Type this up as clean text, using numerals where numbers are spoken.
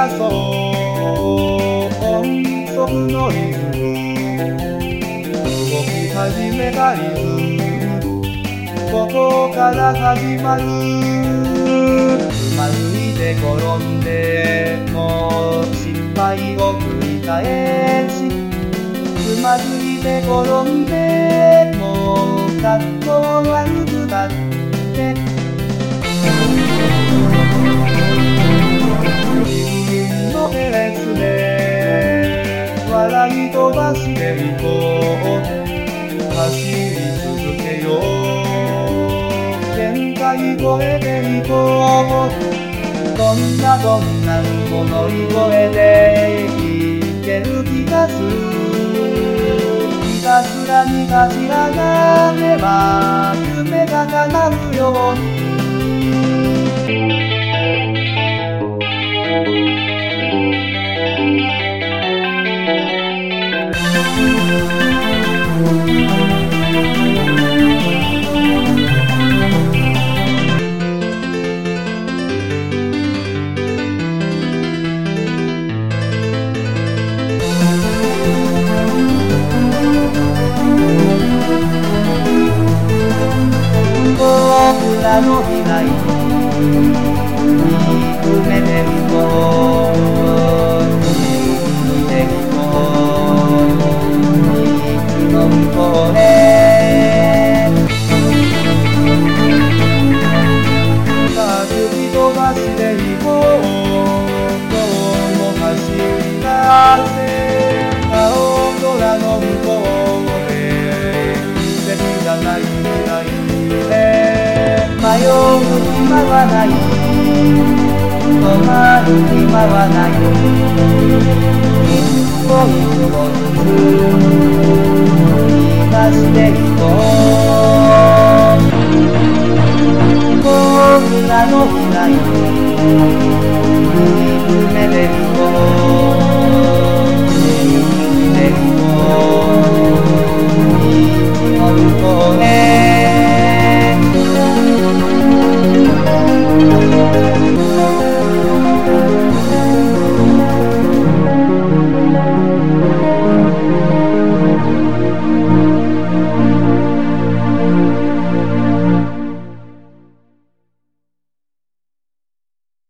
そう音速のリズム動き始めたリズムここから始まるつまずいて転んでも失敗を繰り返しつまずいて転んでも学校は難かって自分のペースで笑い飛ばしていこう走り続けよう限界超えていこうどんなも乗り越えていける気がするひたすらに立ち上がれば夢が叶うように僕らの未来見つめていこう見ていこう道の向こうへ走り飛ばしていこう今日も走り出せ青空の向こうへ奇跡じゃない未来迷う暇はない止まる暇はない一歩一歩ずつ踏み出していこう僕らの未来見つめていこう見ていこう道の向こうへ